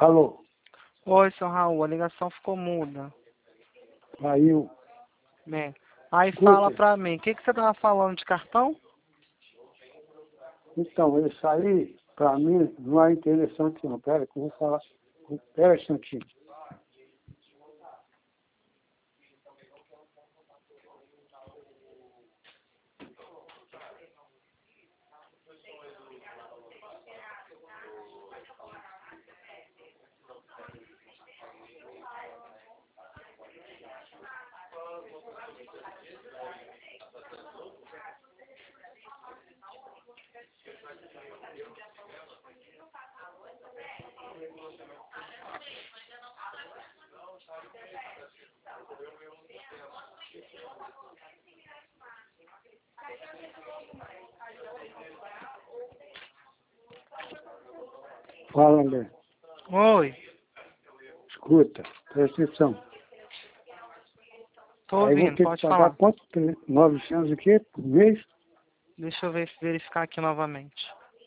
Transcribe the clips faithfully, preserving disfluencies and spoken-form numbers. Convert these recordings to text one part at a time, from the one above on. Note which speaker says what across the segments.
Speaker 1: Alô,
Speaker 2: Oi, seu Raul, a ligação ficou muda.
Speaker 1: caiu.
Speaker 2: Né? Aí
Speaker 1: Escuta,
Speaker 2: fala pra mim, o que, que você tava falando de cartão?
Speaker 1: então, isso aí, pra mim, não é interessante não. Pera que eu vou falar. Pera um instantinho. Fala, André.
Speaker 2: Oi,
Speaker 1: Escuta, presta atenção.
Speaker 2: tô
Speaker 1: Aí eu vou
Speaker 2: ouvindo,
Speaker 1: ter que
Speaker 2: pode
Speaker 1: pagar
Speaker 2: falar.
Speaker 1: quanto? novecentos o quê? Por mês?
Speaker 2: Deixa eu ver se verificar aqui novamente.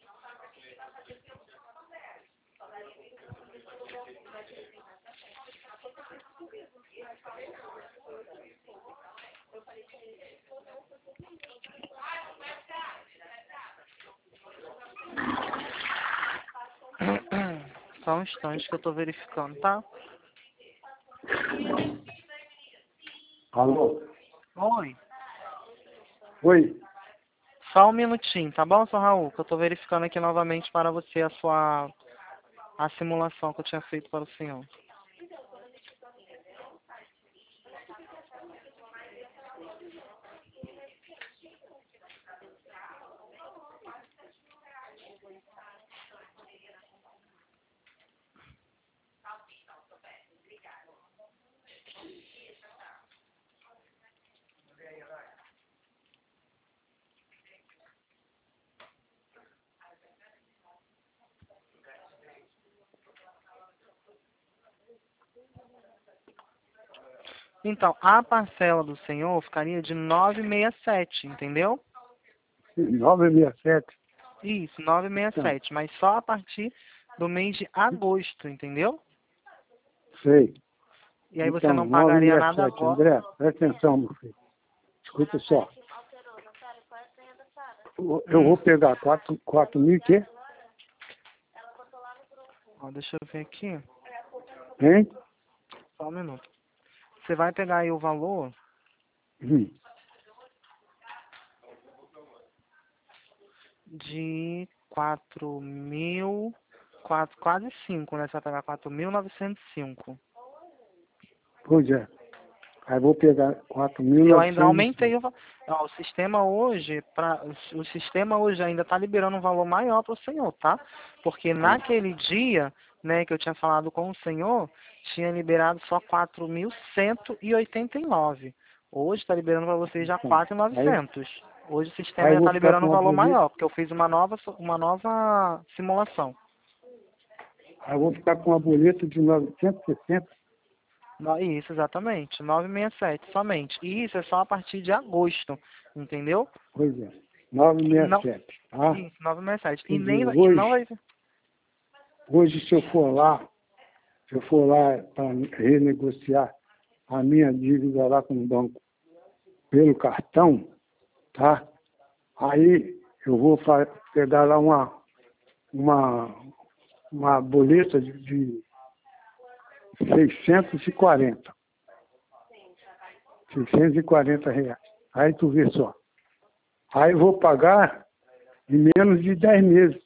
Speaker 2: Só um instante que eu tô verificando, tá?
Speaker 1: Alô?
Speaker 2: Oi.
Speaker 1: Oi?
Speaker 2: Só um minutinho, tá bom, seu Raul? Que eu tô verificando aqui novamente para você a sua a simulação que eu tinha feito para o senhor. Então, a parcela do senhor ficaria de novecentos e sessenta e sete, entendeu?
Speaker 1: novecentos e sessenta e sete?
Speaker 2: Isso, novecentos e sessenta e sete, mas só a partir do mês de agosto, entendeu?
Speaker 1: Sei.
Speaker 2: E aí você
Speaker 1: Então,
Speaker 2: não pagaria
Speaker 1: novecentos e
Speaker 2: nada
Speaker 1: sessenta e sete.
Speaker 2: agora.
Speaker 1: André, presta atenção, meu filho. Escuta só. Eu eu
Speaker 2: Hum.
Speaker 1: vou pegar quatro, quatro mil e quê?
Speaker 2: Ó, deixa eu ver aqui.
Speaker 1: Hein?
Speaker 2: Só um minuto. Você vai pegar aí o valor
Speaker 1: Hum.
Speaker 2: de quatro mil, quatro, quase cinco, né? Você vai pegar quatro mil novecentos e cinco.
Speaker 1: Pois é. Aí vou pegar quatro mil
Speaker 2: Eu ainda
Speaker 1: novecentos e
Speaker 2: aumentei
Speaker 1: cinco.
Speaker 2: o valor. O sistema hoje, pra, o sistema hoje ainda está liberando um valor maior para o senhor, tá? Porque naquele dia, né, que eu tinha falado com o senhor, tinha liberado só quatro mil cento e oitenta e nove. Hoje está liberando para vocês já
Speaker 1: Então,
Speaker 2: quatro mil e
Speaker 1: aí,
Speaker 2: novecentos. Hoje o sistema
Speaker 1: aí eu
Speaker 2: já
Speaker 1: vou
Speaker 2: está
Speaker 1: ficar
Speaker 2: liberando
Speaker 1: com
Speaker 2: um
Speaker 1: uma
Speaker 2: valor
Speaker 1: boleta.
Speaker 2: maior, porque eu fiz uma nova, uma nova simulação.
Speaker 1: Aí eu vou ficar com uma boleta de novecentos e sessenta.
Speaker 2: No- Isso, exatamente. novecentos e sessenta e sete somente. E isso é só a partir de agosto, entendeu?
Speaker 1: Pois é.
Speaker 2: E não,
Speaker 1: novecentos e sessenta e sete. Tá?
Speaker 2: isso, novecentos e sessenta e sete.
Speaker 1: Quer
Speaker 2: E nem
Speaker 1: dizer,
Speaker 2: vai- e não
Speaker 1: hoje,
Speaker 2: vai.
Speaker 1: hoje se eu for lá, se eu for lá para renegociar a minha dívida lá com o banco pelo cartão, tá? Aí eu vou fa- pegar lá uma, uma, uma boleta de, de seiscentos e quarenta. seiscentos e quarenta reais. Aí tu vê só. Aí eu vou pagar em menos de dez meses.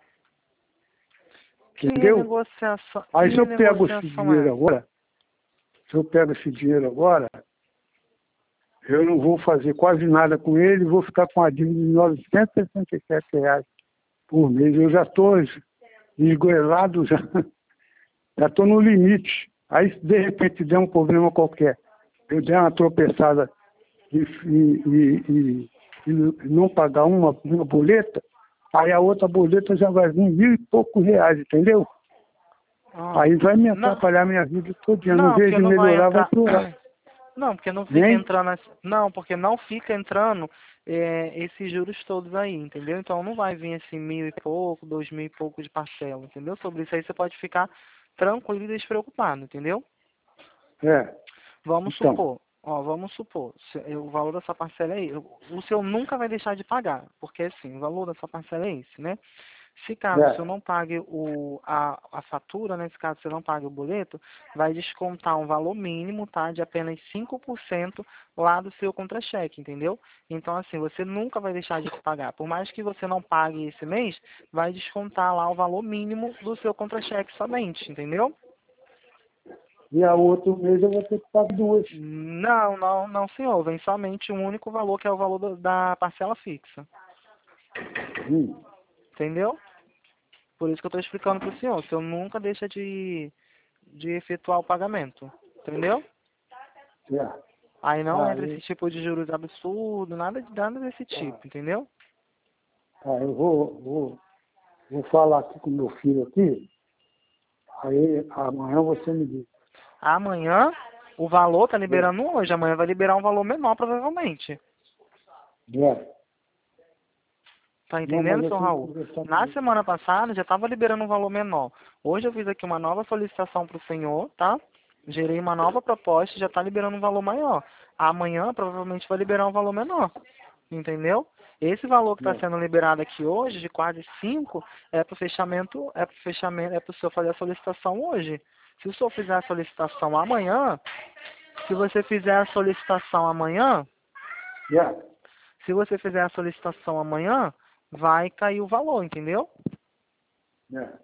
Speaker 2: Que
Speaker 1: Entendeu?
Speaker 2: negociação,
Speaker 1: Aí
Speaker 2: que
Speaker 1: se eu pego esse
Speaker 2: negociação é
Speaker 1: dinheiro
Speaker 2: essa?
Speaker 1: agora, se eu pego esse dinheiro agora, eu não vou fazer quase nada com ele, vou ficar com a dívida de novecentos e sessenta e sete reais por mês. Eu já estou esgoelado, já já estou no limite. Aí se de repente der um problema qualquer, eu der uma tropeçada e, e, e, e- e não pagar uma, uma boleta, aí a outra boleta já vai vir mil e poucos reais, entendeu?
Speaker 2: Ah,
Speaker 1: Aí vai me
Speaker 2: não,
Speaker 1: atrapalhar a minha vida todinha. No
Speaker 2: não,
Speaker 1: vez
Speaker 2: porque
Speaker 1: de
Speaker 2: não vai
Speaker 1: melhorar, vai
Speaker 2: entrar.
Speaker 1: piorar.
Speaker 2: Não, porque não fica
Speaker 1: Hein?
Speaker 2: entrando. essa- Não, porque não fica entrando é, esses juros todos aí, entendeu? Então não vai vir assim mil e pouco, dois mil e pouco de parcela, entendeu? Sobre isso aí você pode ficar tranquilo e despreocupado, entendeu?
Speaker 1: É.
Speaker 2: Vamos
Speaker 1: Então.
Speaker 2: supor, ó, vamos supor, se- o valor da sua parcela é esse. O senhor nunca vai deixar de pagar, porque assim, o valor da sua parcela é esse, né? Se caso o
Speaker 1: É.
Speaker 2: senhor não pague o, a, a fatura, né? Se caso você não pague o boleto, vai descontar um valor mínimo, tá? De apenas cinco por cento lá do seu contra-cheque, entendeu? Então, assim, você nunca vai deixar de pagar. Por mais que você não pague esse mês, vai descontar lá o valor mínimo do seu contra-cheque somente, entendeu?
Speaker 1: E a outro mês eu vou ter que pagar duas.
Speaker 2: Não, não, não, senhor. Vem somente um único valor, que é o valor do- da parcela fixa.
Speaker 1: Hum.
Speaker 2: Entendeu? Por isso que eu estou explicando para o senhor. O senhor nunca deixa de, de efetuar o pagamento. Entendeu?
Speaker 1: É.
Speaker 2: Aí não entra
Speaker 1: Aí,
Speaker 2: esse tipo de juros absurdo, nada, de- nada desse
Speaker 1: tá.
Speaker 2: tipo, entendeu?
Speaker 1: Tá, eu vou, vou, vou falar aqui com meu filho aqui. Aí amanhã você me diz.
Speaker 2: Amanhã, o valor tá
Speaker 1: É.
Speaker 2: liberando hoje. Amanhã vai liberar um valor menor, provavelmente.
Speaker 1: É.
Speaker 2: Tá
Speaker 1: Não, mas
Speaker 2: entendendo,
Speaker 1: eu
Speaker 2: seu
Speaker 1: tenho que
Speaker 2: Raul?
Speaker 1: conversar com
Speaker 2: Na
Speaker 1: ele.
Speaker 2: semana passada já estava liberando um valor menor. Hoje eu fiz aqui uma nova solicitação para o senhor, tá? Gerei uma nova proposta e já está liberando um valor maior. Amanhã provavelmente vai liberar um valor menor. Entendeu? Esse valor que está
Speaker 1: É.
Speaker 2: sendo liberado aqui hoje, de quase cinco, é para o fechamento, é para o fechamento, é para o senhor fazer a solicitação hoje. Se o senhor fizer a solicitação amanhã, se você fizer a solicitação amanhã,
Speaker 1: É.
Speaker 2: se você fizer a solicitação amanhã, vai cair o valor, entendeu?
Speaker 1: É.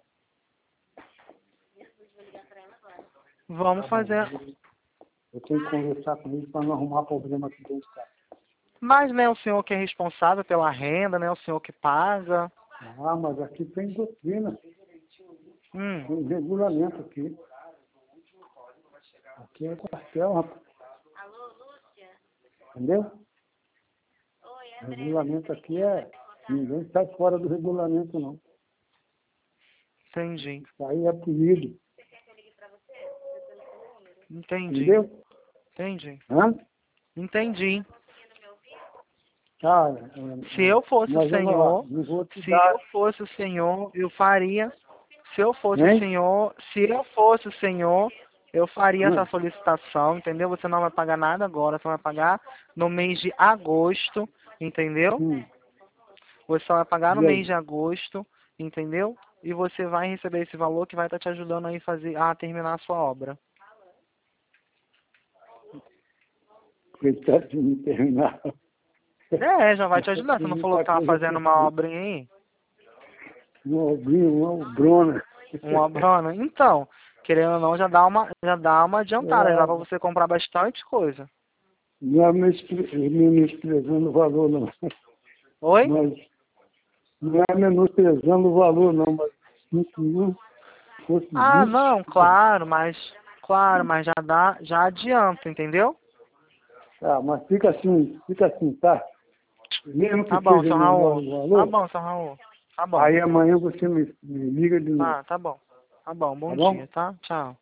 Speaker 2: Vamos
Speaker 1: Tá bom.
Speaker 2: fazer.
Speaker 1: Eu tenho que conversar com ele para não arrumar problema aqui dentro de casa.
Speaker 2: Mas, né, o senhor que é responsável pela renda, né, o senhor que paga.
Speaker 1: Ah, mas aqui tem doutrina,
Speaker 2: Hum,
Speaker 1: tem regulamento aqui. Aqui é quartel, rapaz. Entendeu? O regulamento aqui é... Ninguém sai fora do regulamento, não.
Speaker 2: entendi.
Speaker 1: Isso aí é punido.
Speaker 2: Entendi.
Speaker 1: Entendeu?
Speaker 2: Entendi.
Speaker 1: Hã?
Speaker 2: Entendi.
Speaker 1: Tá, é,
Speaker 2: Se
Speaker 1: é,
Speaker 2: eu fosse o
Speaker 1: mas eu
Speaker 2: senhor,
Speaker 1: não, não vou te
Speaker 2: se
Speaker 1: dar,
Speaker 2: eu fosse o senhor, eu faria. Se eu fosse o
Speaker 1: hein?
Speaker 2: senhor, se eu fosse o senhor, eu faria essa
Speaker 1: Hum,
Speaker 2: solicitação, entendeu? Você não vai pagar nada agora, você vai pagar no mês de agosto, entendeu?
Speaker 1: hum,
Speaker 2: Você só vai pagar no
Speaker 1: e
Speaker 2: mês
Speaker 1: aí?
Speaker 2: de agosto, entendeu? E você vai receber esse valor que vai estar te ajudando aí fazer, a terminar a sua obra.
Speaker 1: Coitado de me terminar.
Speaker 2: É, já vai te
Speaker 1: Você
Speaker 2: ajudar. Você
Speaker 1: tem
Speaker 2: não falou
Speaker 1: muita
Speaker 2: que tava
Speaker 1: coisa
Speaker 2: fazendo
Speaker 1: por
Speaker 2: uma
Speaker 1: mim.
Speaker 2: obra aí?
Speaker 1: Um obrinho, uma obrona.
Speaker 2: Uma obrona? Então, querendo ou não, já dá uma, já dá uma adiantada, já dá pra
Speaker 1: É,
Speaker 2: você comprar bastante coisa.
Speaker 1: não é mespre- menosprezando o valor, não.
Speaker 2: Oi?
Speaker 1: Mas não é menosprezando o valor, não. Mas cinco mil fosse
Speaker 2: Ah,
Speaker 1: vinte.
Speaker 2: não, claro, mas, claro, mas já dá, já adianta, entendeu?
Speaker 1: Tá, mas fica assim, fica assim, tá? Mesmo que
Speaker 2: Tá bom,
Speaker 1: seja
Speaker 2: seu
Speaker 1: menor
Speaker 2: Raul.
Speaker 1: o
Speaker 2: Tá
Speaker 1: valor,
Speaker 2: bom, seu Raul. Tá bom.
Speaker 1: aí amanhã você me, me liga de novo,
Speaker 2: Tá, tá bom. Tá bom,
Speaker 1: tá
Speaker 2: bom
Speaker 1: bom?
Speaker 2: dia, tá? Tchau.